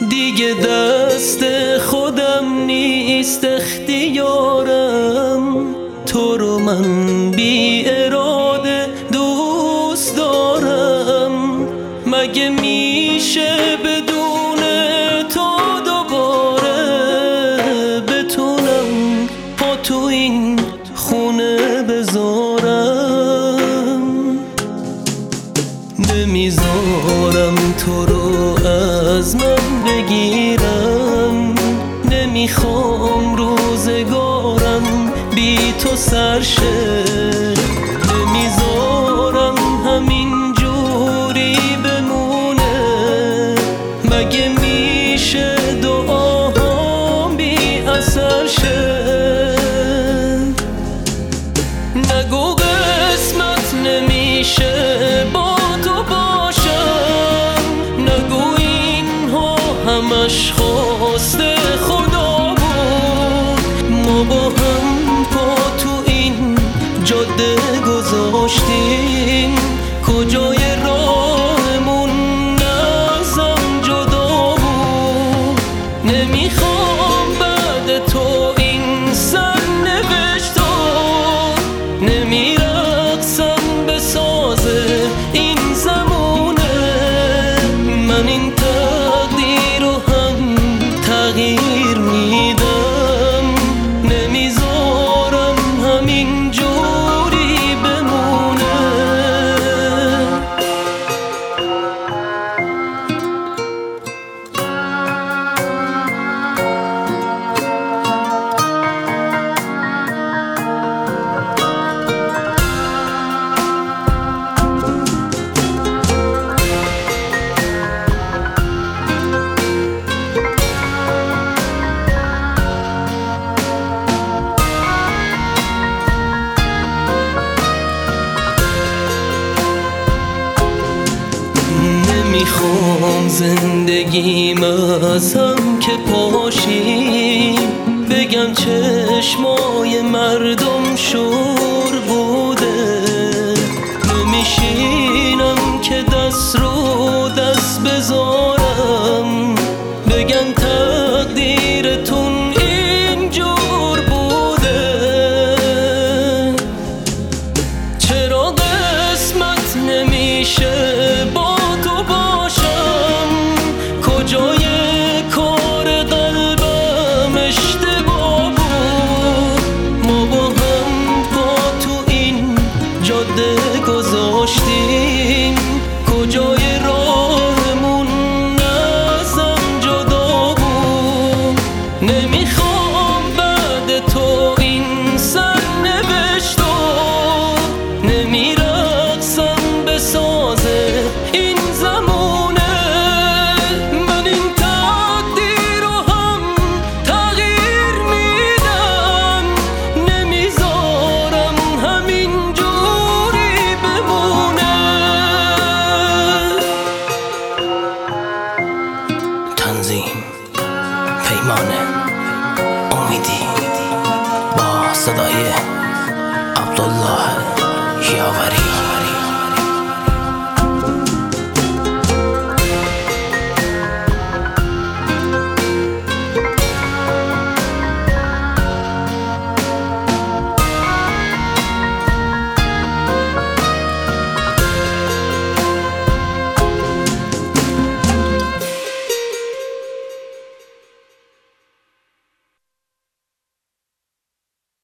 دیگه دست خودم نیست اختیارم، تو رو من بی اراده دوست دارم. مگه میشه بدون تو دوباره بتونم پا تو این خونه بذارم؟ نمیذارم تو رو از من بگیرم، نمیخوام روزگارم بی تو سر شه، نمیذارم همین جوری بمونه. مگه میشه دعاهام بی اثر شه؟ نگو قسمت نمیشه با تو باشم، نگو اینها همش خواست خدا بود. ما با هم پا تو این جاده گذاشتیم، کجای راهمون ازم جدا بود. نمیخوام بعد تو این سرنوشتو، نمیرقصم به ساز این زمونه. من این تقدیر رو هم تغییر میدم، نمیذارم همین جوری بمونه. نمیخوام زندگیم از هم که پاشی، بگم چشمای مردم شور بوده. نمیشینم که دست رو دست بذارم، بگم تقدیرتون اینجور بوده. چرا قسمت نمیشه با تو باشم؟ کجای کار قلبم اشتباه بود؟ ما با هم پا تو این جاده گذاشتیم، کجای راهمون ازم جدا بود. نمیخوام بعد تو این سرنوشتو، نمیرقصم به ساز این زمونه. من این تقدیر رو هم تغییر میدم، نمیذارم همین جوری بمونه. تنظیم پیمان امیدی با صدای عبدالله یاوری.